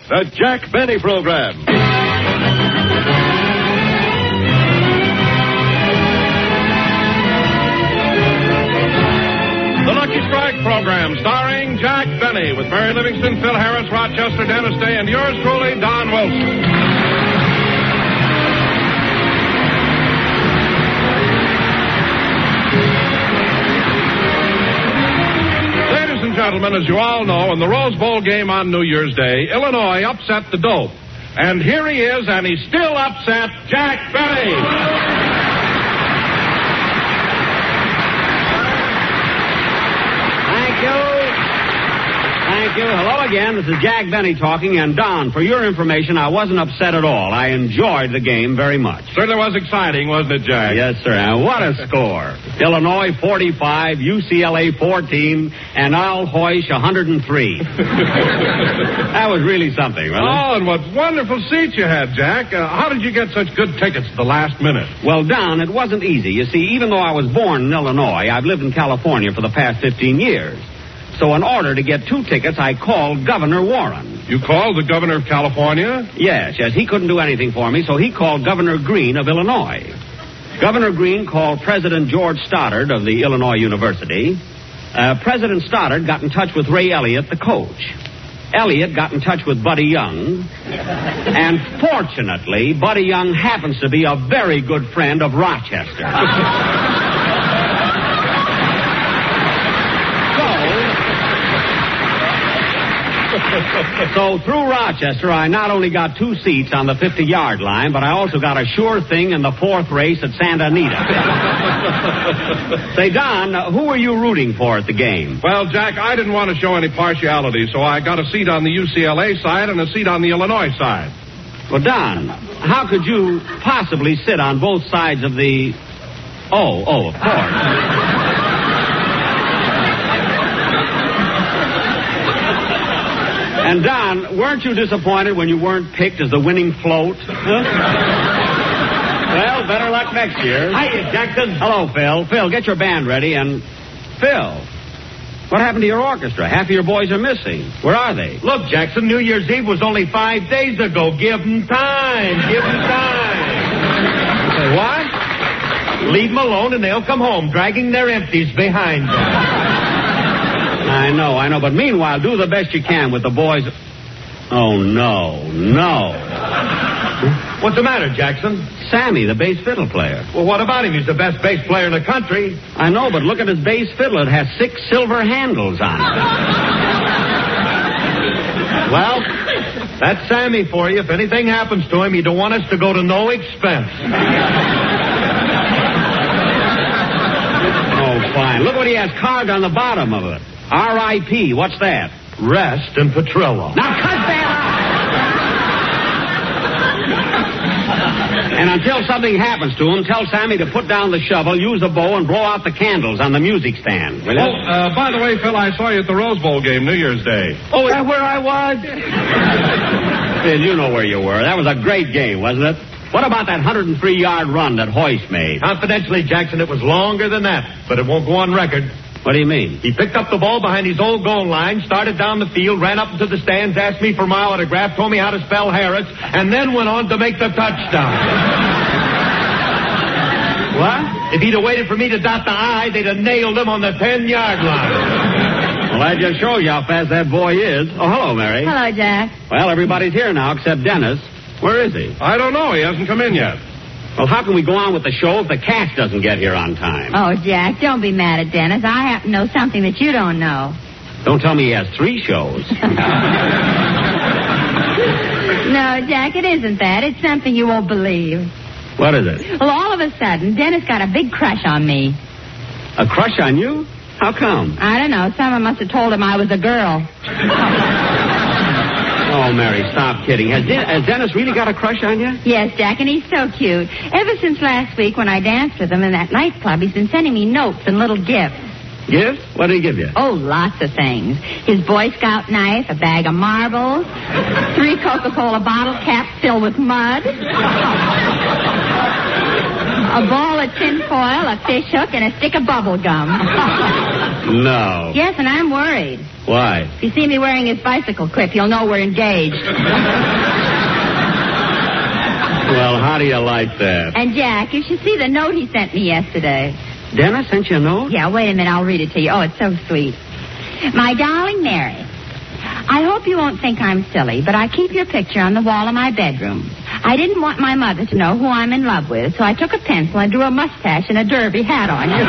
The Jack Benny Program. The Lucky Strike Program, starring Jack Benny, with Mary Livingston, Phil Harris, Rochester, Dennis Day, and yours truly, Don Wilson. Ladies and gentlemen, as you all know, in the Rose Bowl game on New Year's Day, Illinois upset the Dope. And here he is, and he's still upset, Jack Benny. Thank you. Hello again. This is Jack Benny talking. And Don, for your information, I wasn't upset at all. I enjoyed the game very much. Certainly was exciting, wasn't it, Jack? Yes, sir. And what a score. Illinois 45, UCLA 14, and Al Hoysh 103. That was really something, wasn't it? Oh, and what wonderful seats you had, Jack. How did you get such good tickets at the last minute? Well, Don, it wasn't easy. You see, even though I was born in Illinois, I've lived in California for the past 15 years. So in order to get 2 tickets, I called Governor Warren. You called the governor of California? Yes. He couldn't do anything for me, so he called Governor Green of Illinois. Governor Green called President George Stoddard of the Illinois University. President Stoddard got in touch with Ray Elliott, the coach. Elliott got in touch with Buddy Young. And fortunately, Buddy Young happens to be a very good friend of Rochester. So through Rochester, I not only got 2 seats on the 50-yard line, but I also got a sure thing in the 4th race at Santa Anita. Say, Don, who were you rooting for at the game? Well, Jack, I didn't want to show any partiality, so I got a seat on the UCLA side and a seat on the Illinois side. Well, Don, how could you possibly sit on both sides of the... Oh, of course. And, Don, weren't you disappointed when you weren't picked as the winning float? Huh? Well, better luck next year. Hiya, Jackson. Hello, Phil. Phil, get your band ready, and... Phil, what happened to your orchestra? Half of your boys are missing. Where are they? Look, Jackson, New Year's Eve was only 5 days ago. Give them time. Give them time. Say what? Leave them alone, and they'll come home, dragging their empties behind them. I know. But meanwhile, do the best you can with the boys. Oh, no. What's the matter, Jackson? Sammy, the bass fiddle player. Well, what about him? He's the best bass player in the country. I know, but look at his bass fiddle. It has 6 silver handles on it. Well, that's Sammy for you. If anything happens to him, you don't want us to go to no expense. Oh, fine. Look what he has carved on the bottom of it. R.I.P. What's that? Rest and Petrillo. Now cut that out! And until something happens to him, tell Sammy to put down the shovel, use a bow, and blow out the candles on the music stand. Will you? Oh, by the way, Phil, I saw you at the Rose Bowl game New Year's Day. Oh, is that where I was? Phil, you know where you were. That was a great game, wasn't it? What about that 103-yard run that Hoysh made? Confidentially, Jackson, it was longer than that, but it won't go on record. What do you mean? He picked up the ball behind his old goal line, started down the field, ran up into the stands, asked me for my autograph, told me how to spell Harris, and then went on to make the touchdown. What? If he'd have waited for me to dot the I, they'd have nailed him on the 10-yard line. Well, that just shows you how fast that boy is. Oh, hello, Mary. Hello, Jack. Well, everybody's here now except Dennis. Where is he? I don't know. He hasn't come in yet. Well, how can we go on with the show if the cast doesn't get here on time? Oh, Jack, don't be mad at Dennis. I happen to know something that you don't know. Don't tell me he has 3 shows. No, Jack, it isn't that. It's something you won't believe. What is it? Well, all of a sudden, Dennis got a big crush on me. A crush on you? How come? I don't know. Someone must have told him I was a girl. Oh, Mary, stop kidding. Has Dennis really got a crush on you? Yes, Jack, and he's so cute. Ever since last week when I danced with him in that nightclub, he's been sending me notes and little gifts. Gifts? What did he give you? Oh, lots of things. His Boy Scout knife, a bag of marbles, 3 Coca-Cola bottle caps filled with mud. A ball of tinfoil, a fish hook, and a stick of bubble gum. No. Yes, and I'm worried. Why? If you see me wearing his bicycle clip, you'll know we're engaged. Well, how do you like that? And, Jack, you should see the note he sent me yesterday. Dennis sent you a note? Yeah, wait a minute. I'll read it to you. Oh, it's so sweet. My darling Mary, I hope you won't think I'm silly, but I keep your picture on the wall of my bedroom. I didn't want my mother to know who I'm in love with, so I took a pencil and drew a mustache and a derby hat on you.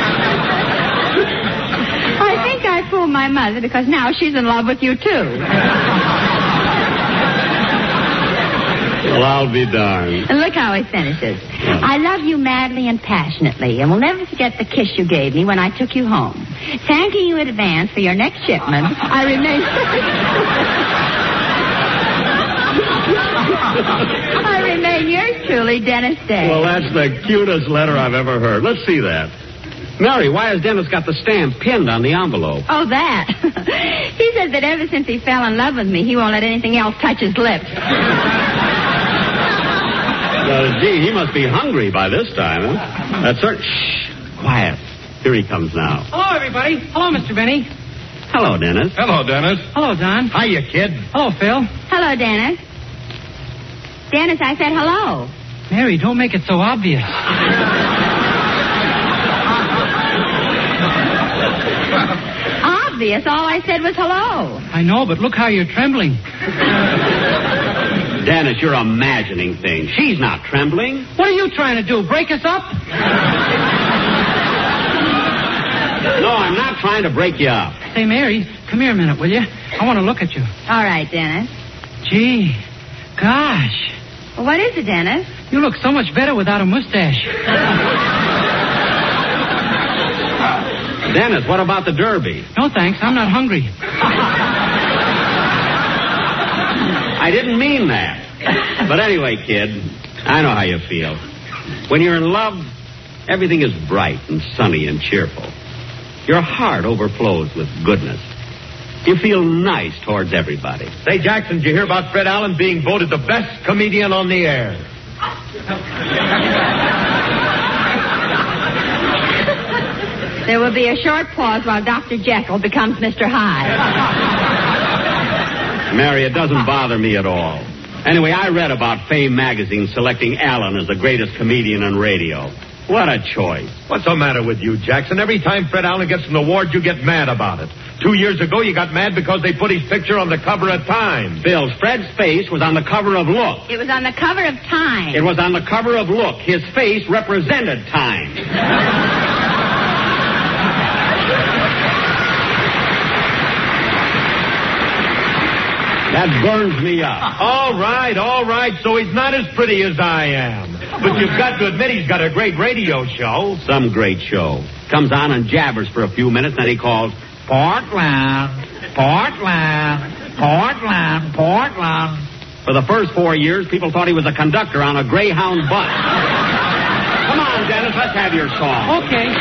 I think I fooled my mother because now she's in love with you, too. Well, I'll be darned. And look how he finishes. I love you madly and passionately, and will never forget the kiss you gave me when I took you home. Thanking you in advance for your next shipment, I remain yours truly, Dennis Day. Well, that's the cutest letter I've ever heard. Let's see that. Mary, why has Dennis got the stamp pinned on the envelope? Oh, that. He said that ever since he fell in love with me, he won't let anything else touch his lips. Gee, he must be hungry by this time, huh? That's certain. Shh. Quiet. Here he comes now. Hello, everybody. Hello, Mr. Benny. Hello, Dennis. Hello, Dennis. Hello, Don. Hiya, kid. Hello, Phil. Hello, Dennis. Dennis, I said hello. Mary, don't make it so obvious. Obvious. All I said was hello. I know, but look how you're trembling. Dennis, you're imagining things. She's not trembling. What are you trying to do, break us up? No, I'm not trying to break you up. Say, Mary, come here a minute, will you? I want to look at you. All right, Dennis. Gee, gosh. Well, what is it, Dennis? You look so much better without a mustache. Dennis, what about the derby? No, thanks. I'm not hungry. I didn't mean that. But anyway, kid, I know how you feel. When you're in love, everything is bright and sunny and cheerful. Your heart overflows with goodness. You feel nice towards everybody. Say, Jackson, did you hear about Fred Allen being voted the best comedian on the air? There will be a short pause while Dr. Jekyll becomes Mr. Hyde. Mary, it doesn't bother me at all. Anyway, I read about Fame magazine selecting Allen as the greatest comedian on radio. What a choice. What's the matter with you, Jackson? Every time Fred Allen gets an award, you get mad about it. 2 years ago, you got mad because they put his picture on the cover of Time. Bill, Fred's face was on the cover of Look. It was on the cover of Time. It was on the cover of Look. His face represented Time. That burns me up. All right. So he's not as pretty as I am. But you've got to admit he's got a great radio show. Some great show. Comes on and jabbers for a few minutes, then he calls, Portland, Portland, Portland, Portland. For the first 4 years, people thought he was a conductor on a Greyhound bus. Come on, Dennis, let's have your song. Okay.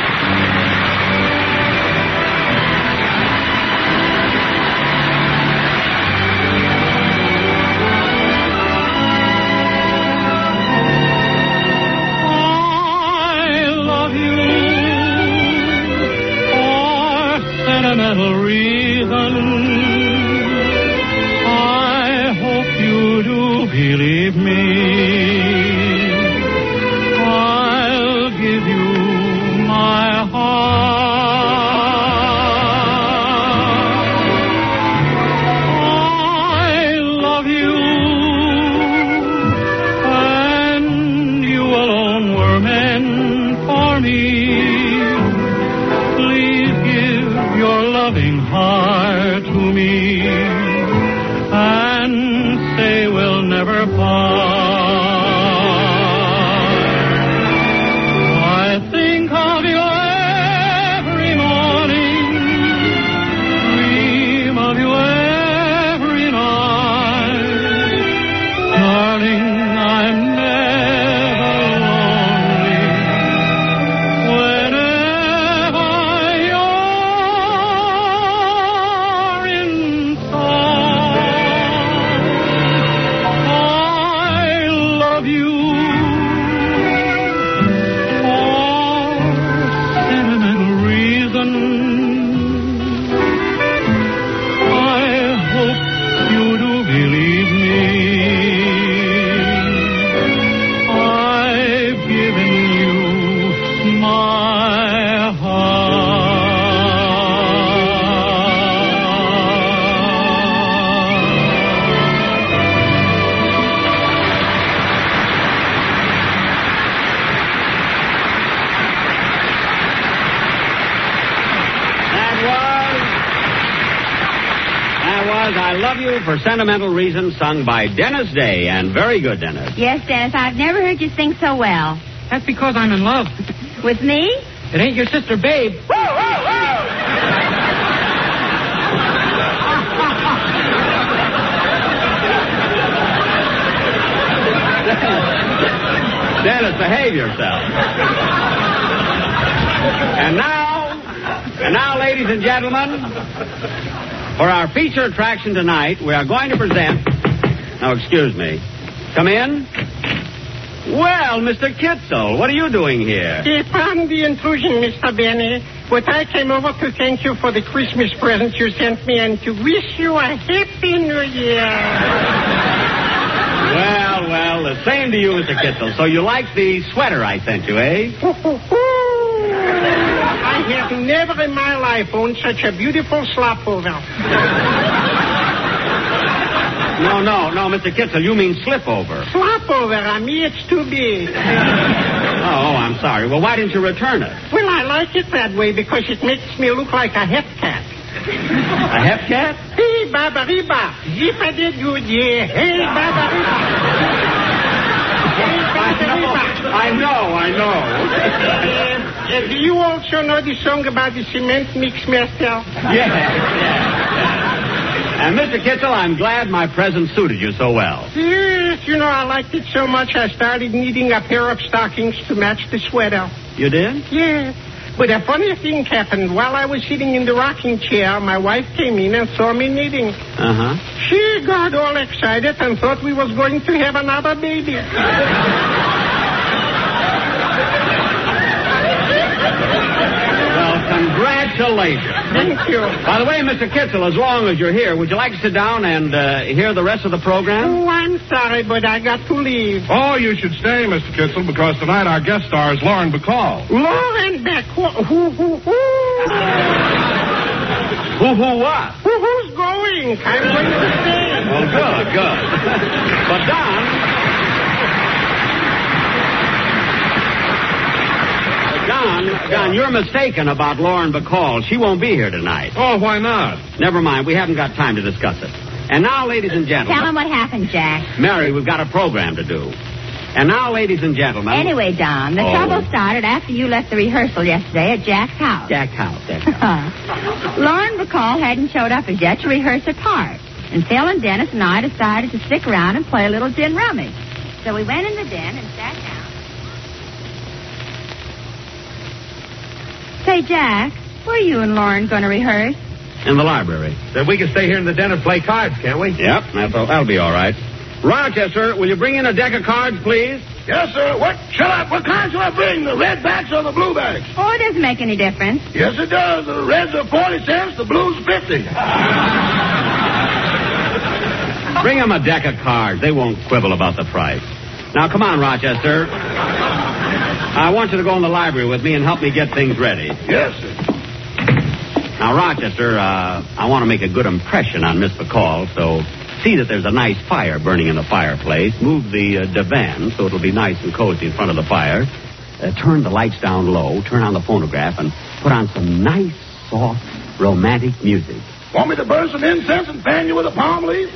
Sentimental reason, I hope you do believe me. I'll give you my heart. I love you, and you alone were meant for me. Your loving heart to me, and say we'll never part. I think of you every morning, dream of you every night. Love You for Sentimental Reasons, sung by Dennis Day. And very good, Dennis. Yes, Dennis, I've never heard you sing so well. That's because I'm in love. With me? It ain't your sister, Babe. Dennis, behave yourself. And now, ladies and gentlemen, for our feature attraction tonight, we are going to present... Now, excuse me. Come in. Well, Mr. Kitzel, what are you doing here? Pardon the intrusion, Mr. Benny, but I came over to thank you for the Christmas present you sent me and to wish you a Happy New Year. Well, the same to you, Mr. Kitzel. So you like the sweater I sent you, eh? I have never in my life owned such a beautiful slopover. No, Mr. Kitzel, you mean slipover. Slopover, me, it's too big. Oh, I'm sorry. Well, why didn't you return it? Well, I like it that way because it makes me look like a hep cat. A hep cat? Hey, Baba Riba. Zip-a-did-good, Hey, Baba Riba. Hey, Baba Riba. I know. Do you also know the song about the cement mix master? Yeah. And, Mr. Kitzel, I'm glad my present suited you so well. Yes, I liked it so much I started needing a pair of stockings to match the sweater. You did? Yes. But a funny thing happened. While I was sitting in the rocking chair, my wife came in and saw me knitting. Uh-huh. She got all excited and thought we was going to have another baby. Well, congratulations. Thank you. By the way, Mr. Kitzel, as long as you're here, would you like to sit down and hear the rest of the program? Oh, I'm sorry, but I got to leave. Oh, you should stay, Mr. Kitzel, because tonight our guest star is Lauren Bacall. Lauren Bacall? Who? Who what? Who's going? I'm going to stay. Oh, good. But, Don, you're mistaken about Lauren Bacall. She won't be here tonight. Oh, why not? Never mind. We haven't got time to discuss it. And now, ladies and gentlemen... Tell him what happened, Jack. Mary, we've got a program to do. And now, ladies and gentlemen... Anyway, Don, the trouble started after you left the rehearsal yesterday at Jack's house. Jack's house. Lauren Bacall hadn't showed up as yet to rehearse her part. And Phil and Dennis and I decided to stick around and play a little gin rummy. So we went in the den and sat down. Say, Jack, where are you and Lauren going to rehearse? In the library. Then we can stay here in the den and play cards, can't we? Yep, that'll be all right. Rochester, will you bring in a deck of cards, please? Yes, sir. What kind shall I bring? The red backs or the blue backs? Oh, it doesn't make any difference. Yes, it does. The reds are 40 cents, the blues 50. Bring them a deck of cards. They won't quibble about the price. Now, come on, Rochester. I want you to go in the library with me and help me get things ready. Yes, sir. Now, Rochester, I want to make a good impression on Miss Bacall, so see that there's a nice fire burning in the fireplace. Move the divan so it'll be nice and cozy in front of the fire. Turn the lights down low, turn on the phonograph, and put on some nice, soft, romantic music. Want me to burn some incense and fan you with a palm leaf?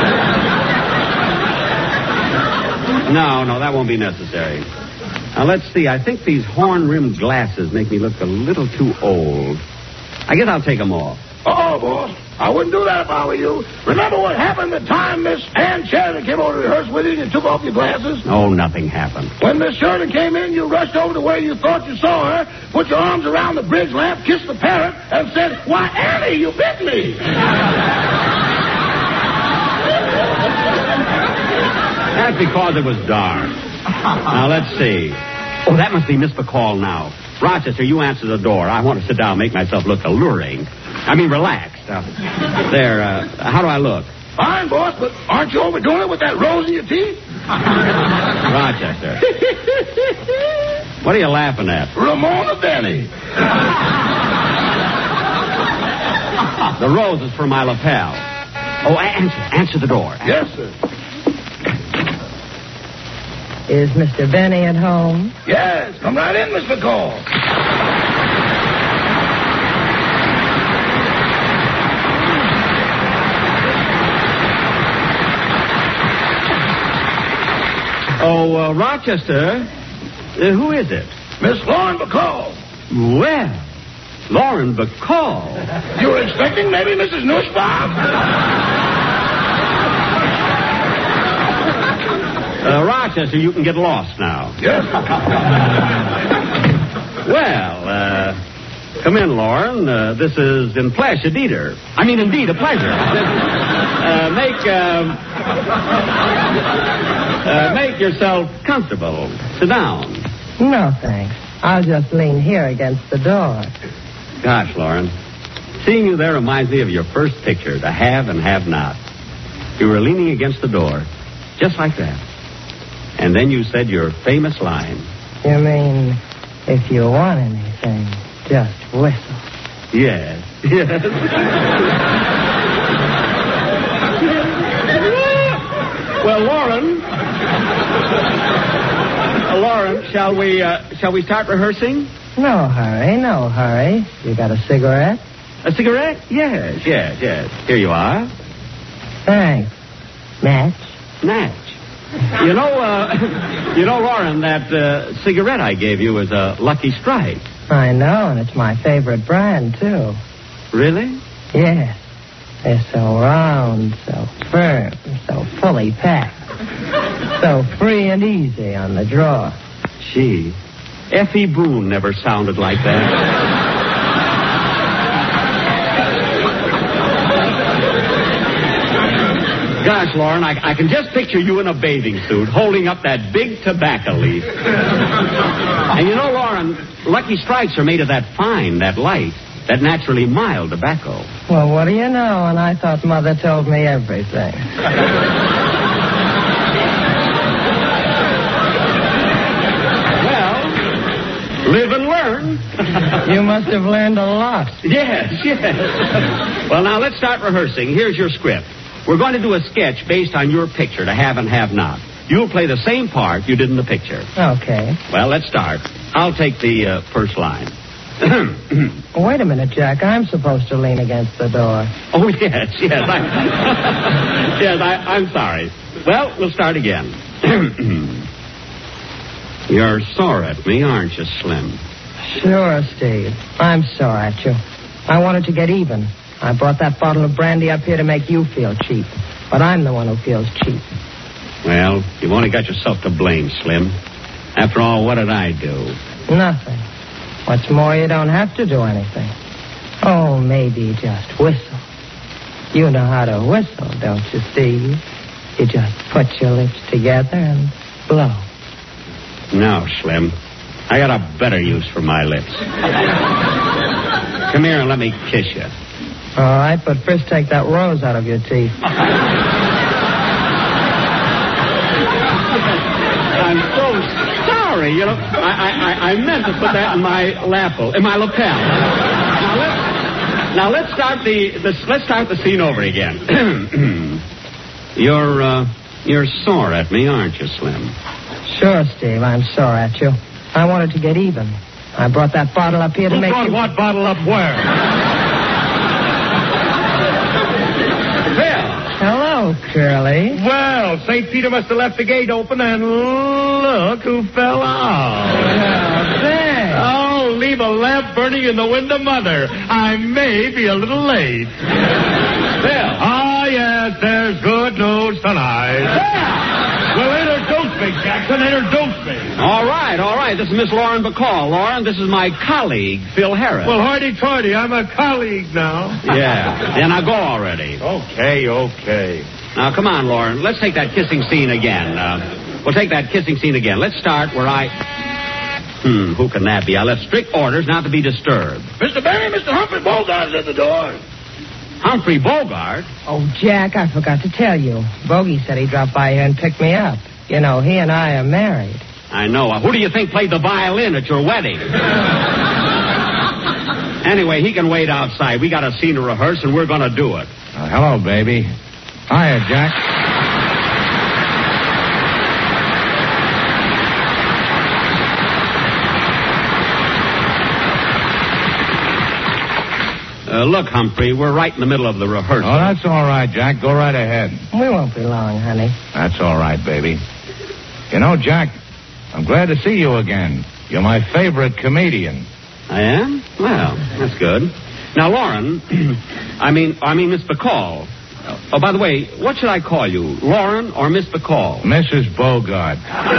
No, that won't be necessary. Now, let's see. I think these horn-rimmed glasses make me look a little too old. I guess I'll take them off. Uh-oh, boss. I wouldn't do that if I were you. Remember what happened the time Miss Ann Sheridan came over to rehearse with you and you took off your glasses? Oh, nothing happened. When Miss Sheridan came in, you rushed over to where you thought you saw her, put your arms around the bridge lamp, kissed the parrot, and said, "Why, Annie, you bit me." That's because it was dark. Now, let's see. Oh, that must be Miss Bacall now. Rochester, you answer the door. I want to sit down and make myself look alluring. I mean, relaxed. There, how do I look? Fine, boss, but aren't you overdoing it with that rose in your teeth? Rochester. What are you laughing at? Ramona Benny. The rose is for my lapel. Oh, answer the door. Yes, sir. Is Mr. Benny at home? Yes, come right in, Miss Bacall. Oh, Rochester. Who is it? Miss Lauren Bacall. Well, Lauren Bacall. You were expecting maybe Mrs. Nussbaum? Rochester, you can get lost now. Yes. Well, come in, Lauren. This is in pleasure, Dieter. I mean, indeed, a pleasure. Make yourself comfortable. Sit down. No, thanks. I'll just lean here against the door. Gosh, Lauren, seeing you there reminds me of your first picture, The Have and Have Not. You were leaning against the door, just like that. And then you said your famous line. You mean, if you want anything, just whistle. Yes. Well, Lauren, shall we start rehearsing? No hurry. You got a cigarette? A cigarette? Yes. Here you are. Thanks. Match? You know, Lauren, that cigarette I gave you is a Lucky Strike. I know, and it's my favorite brand, too. Really? Yes. They're so round, so firm, so fully packed. So free and easy on the draw. Gee, Effie Boone never sounded like that. Gosh, Lauren, I can just picture you in a bathing suit holding up that big tobacco leaf. And you know, Lauren, Lucky Strikes are made of that fine, that light, that naturally mild tobacco. Well, what do you know? And I thought Mother told me everything. Well, live and learn. You must have learned a lot. Yes. Well, now let's start rehearsing. Here's your script. We're going to do a sketch based on your picture, The Have and Have Not. You'll play the same part you did in the picture. Okay. Well, let's start. I'll take the first line. Wait a minute, Jack. I'm supposed to lean against the door. Oh, yes. I'm sorry. Well, we'll start again. You're sore at me, aren't you, Slim? Sure, Steve. I'm sore at you. I wanted to get even. I brought that bottle of brandy up here to make you feel cheap. But I'm the one who feels cheap. Well, you've only got yourself to blame, Slim. After all, what did I do? Nothing. What's more, you don't have to do anything. Oh, maybe just whistle. You know how to whistle, don't you, Steve? You just put your lips together and blow. No, Slim. I got a better use for my lips. Come here and let me kiss you. All right, but first take that rose out of your teeth. I'm so sorry. You know, I meant to put that in my lapel, in my lapel. Now let's start the scene over again. You're sore at me, aren't you, Slim? Sure, Steve, I'm sore at you. I wanted to get even. I brought that bottle up here to make you... What bottle up where? Hello, Curly. Well, St. Peter must have left the gate open, and look who fell out. Oh, leave a lamp burning in the window, Mother. I may be a little late. Bill. Ah, yes, there's good news tonight. Well, introduce me, Jackson. Introduce me. All right. This is Miss Lauren Bacall. Lauren, this is my colleague, Phil Harris. Well, hoity-toity, I'm a colleague now. Yeah. Now go already. Okay. Now, come on, Lauren. Let's take that kissing scene again. We'll take that kissing scene again. Let's start where who can that be? I left strict orders not to be disturbed. Mr. Benny, Mr. Humphrey Bogart is at the door. Humphrey Bogart? Oh, Jack, I forgot to tell you. Bogey said he dropped by here and picked me up. You know, he and I are married. I know. Who do you think played the violin at your wedding? Anyway, he can wait outside. We got a scene to rehearse, and we're going to do it. Hello, baby. Hiya, Jack. Look, Humphrey, we're right in the middle of the rehearsal. Oh, that's all right, Jack. Go right ahead. We won't be long, honey. That's all right, baby. You know, Jack, I'm glad to see you again. You're my favorite comedian. I am? Well, that's good. Now, Lauren, I mean Miss Bacall. Oh, by the way, what should I call you? Lauren or Miss Bacall? Mrs. Bogart.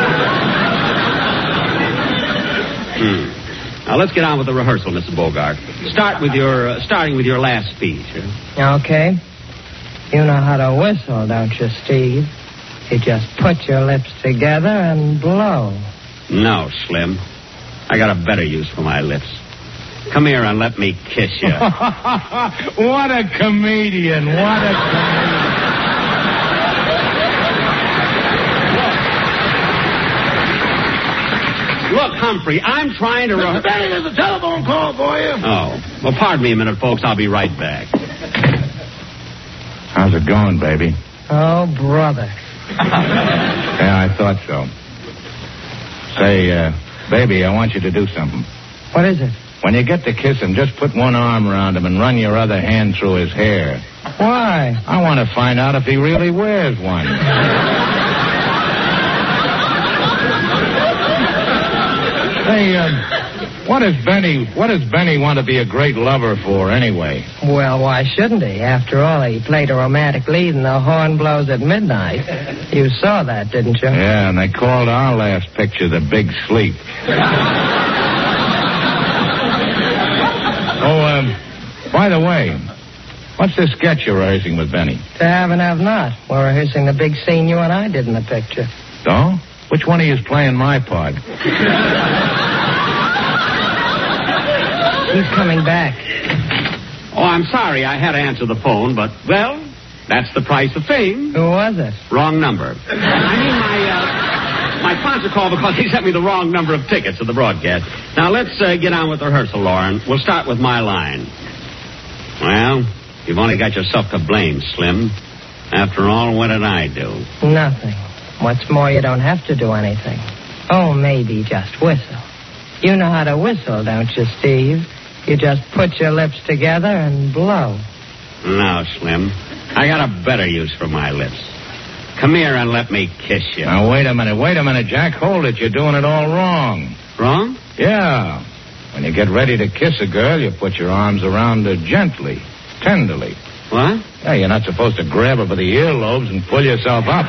Now, let's get on with the rehearsal, Mrs. Bogart. Starting with your last speech. Okay. You know how to whistle, don't you, Steve? You just put your lips together and blow. No, Slim. I got a better use for my lips. Come here and let me kiss you. What a comedian. What a comedian. Look, Humphrey, I'm trying to... Mr. Benny, there's a telephone call for you. Oh. Well, pardon me a minute, folks. I'll be right back. How's it going, baby? Oh, brother. Yeah, I thought so. Say, baby, I want you to do something. What is it? When you get to kiss him, just put one arm around him and run your other hand through his hair. Why? I want to find out if he really wears one. Hey, what does Benny want to be a great lover for, anyway? Well, why shouldn't he? After all, he played a romantic lead in The Horn Blows at Midnight. You saw that, didn't you? Yeah, and they called our last picture The Big Sleep. Oh, by the way, what's this sketch you're rehearsing with Benny? To have and have not. We're rehearsing the big scene you and I did in the picture. So? Which one of you is playing my part? He's coming back. Oh, I'm sorry. I had to answer the phone, but, well, that's the price of fame. Who was it? Wrong number. I mean, my sponsor called because he sent me the wrong number of tickets to the broadcast. Now, let's get on with the rehearsal, Lauren. We'll start with my line. Well, you've only got yourself to blame, Slim. After all, what did I do? Nothing. What's more, you don't have to do anything. Oh, maybe just whistle. You know how to whistle, don't you, Steve? You just put your lips together and blow. No, Slim. I got a better use for my lips. Come here and let me kiss you. Now, wait a minute, Jack. Hold it. You're doing it all wrong. Wrong? Yeah. When you get ready to kiss a girl, you put your arms around her gently, tenderly. What? Yeah, you're not supposed to grab her by the earlobes and pull yourself up.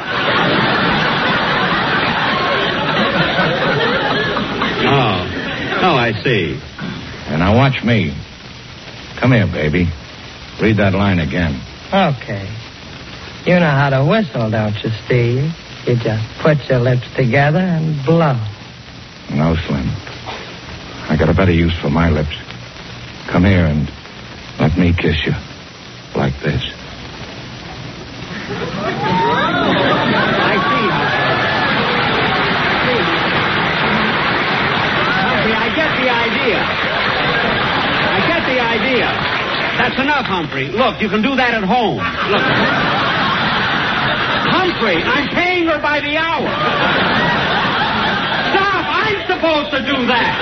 Oh, I see. And now watch me. Come here, baby. Read that line again. Okay. You know how to whistle, don't you, Steve? You just put your lips together and blow. No, Slim. I got a better use for my lips. Come here and let me kiss you. Like this. I see. I get the idea. That's enough, Humphrey. Look, you can do that at home. Look. Humphrey, I'm paying her by the hour. Stop! I'm supposed to do that.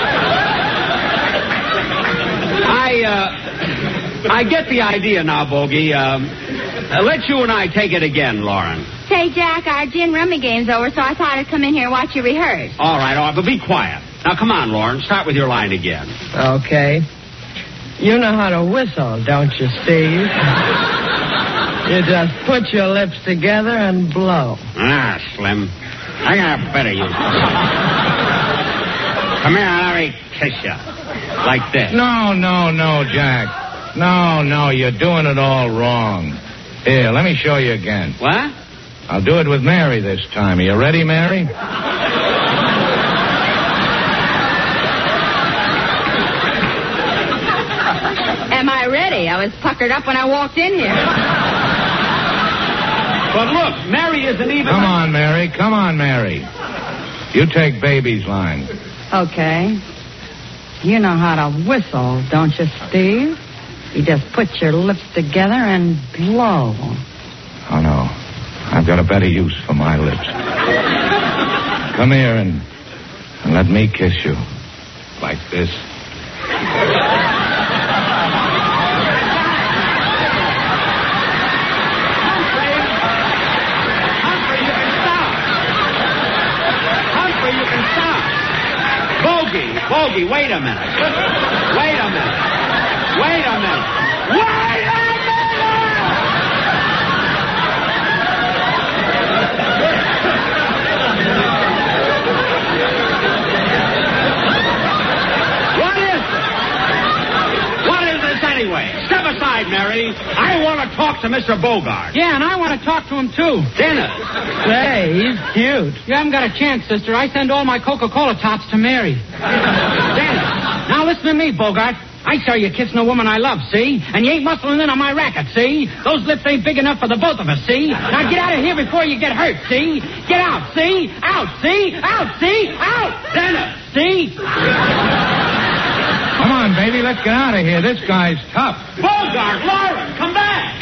I get the idea now, Bogey. Let you and I take it again, Lauren. Say, Jack, our gin rummy game's over, so I thought I'd come in here and watch you rehearse. All right, but be quiet. Now, come on, Lauren. Start with your line again. Okay. You know how to whistle, don't you, Steve? You just put your lips together and blow. Ah, Slim. I got a better use. Come here, let me kiss you. Like this. No, Jack. No, you're doing it all wrong. Here, let me show you again. What? I'll do it with Mary this time. Are you ready, Mary? Am I ready? I was puckered up when I walked in here. But look, Mary isn't even... Come on, Mary. You take baby's line. Okay. You know how to whistle, don't you, Steve? You just put your lips together and blow. Oh, no. I've got a better use for my lips. Come here and let me kiss you. Like this. Bogey, wait a minute. Wait a minute. Wait a minute. Wait a minute! What is this anyway? Step aside, Mary. I want to talk to Mr. Bogart. Yeah, and I want to talk to him, too. Dennis. Say, he's cute. You haven't got a chance, sister. I send all my Coca-Cola tops to Mary. Dennis. Now listen to me, Bogart. I saw you kissing a woman I love, see? And you ain't muscling in on my racket, see? Those lips ain't big enough for the both of us, see? Now get out of here before you get hurt, see? Get out, see? Out, see? Out, see? Out! Dennis. See? Come on, baby, let's get out of here. This guy's tough. Bogart, Lauren, come back.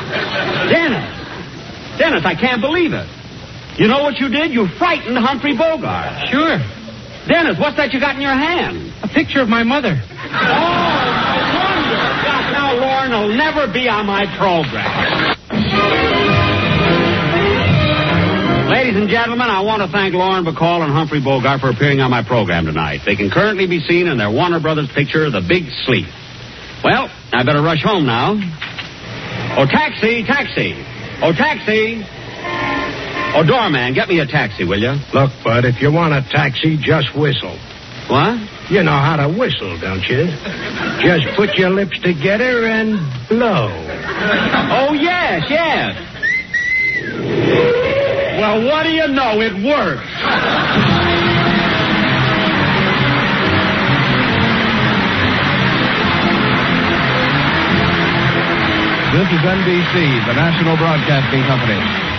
Dennis, I can't believe it. You know what you did? You frightened Humphrey Bogart. Sure. Dennis, what's that you got in your hand? A picture of my mother. Oh, no wonder. God, now Lauren will never be on my program. Ladies and gentlemen, I want to thank Lauren Bacall and Humphrey Bogart for appearing on my program tonight. They can currently be seen in their Warner Brothers picture, The Big Sleep. Well, I better rush home now. Oh, taxi, taxi. Oh, taxi. Oh, doorman, get me a taxi, will you? Look, Bud, if you want a taxi, just whistle. What? You know how to whistle, don't you? Just put your lips together and blow. Oh, yes, yes. Well, what do you know? It works. This is NBC, the National Broadcasting Company.